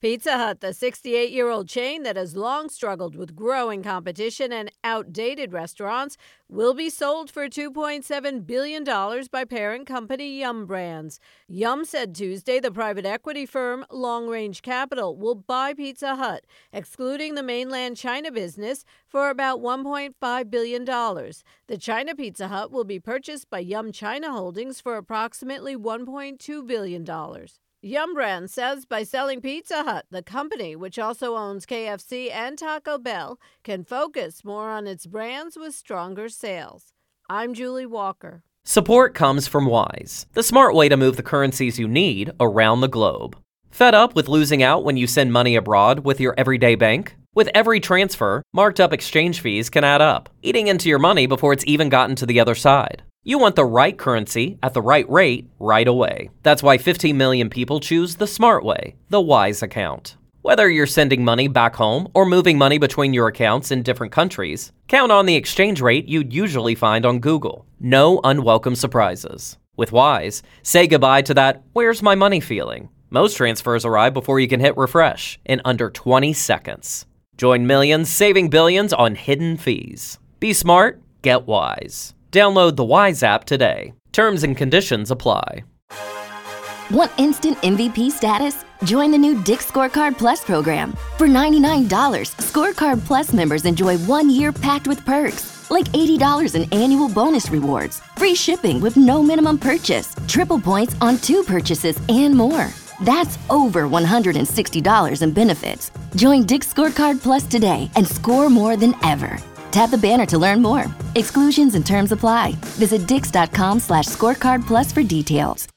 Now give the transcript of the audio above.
Pizza Hut, the 68-year-old chain that has long struggled with growing competition and outdated restaurants, will be sold for $2.7 billion by parent company Yum! Brands. Yum! Said Tuesday the private equity firm Long Range Capital will buy Pizza Hut, excluding the mainland China business, for about $1.5 billion. The China Pizza Hut will be purchased by Yum! China Holdings for approximately $1.2 billion. Yum! Brands says by selling Pizza Hut, the company, which also owns KFC and Taco Bell, can focus more on its brands with stronger sales. I'm Julie Walker. Support comes from Wise, the smart way to move the currencies you need around the globe. Fed up with losing out when you send money abroad with your everyday bank? With every transfer, marked up exchange fees can add up, eating into your money before it's even gotten to the other side. You want the right currency at the right rate right away. That's why 15 million people choose the smart way, the Wise account. Whether you're sending money back home or moving money between your accounts in different countries, count on the exchange rate you'd usually find on Google. No unwelcome surprises. With Wise, say goodbye to that "where's my money" feeling. Most transfers arrive before you can hit refresh in under 20 seconds. Join millions saving billions on hidden fees. Be smart, get Wise. Download the Wise app today. Terms and conditions apply. Want instant MVP status? Join the new Dick's Scorecard Plus program. For $99, Scorecard Plus members enjoy 1 year packed with perks, like $80 in annual bonus rewards, free shipping with no minimum purchase, triple points on 2 purchases, and more. That's over $160 in benefits. Join Dick's Scorecard Plus today and score more than ever. Tap the banner to learn more. Exclusions and terms apply. Visit dix.com/scorecardplus for details.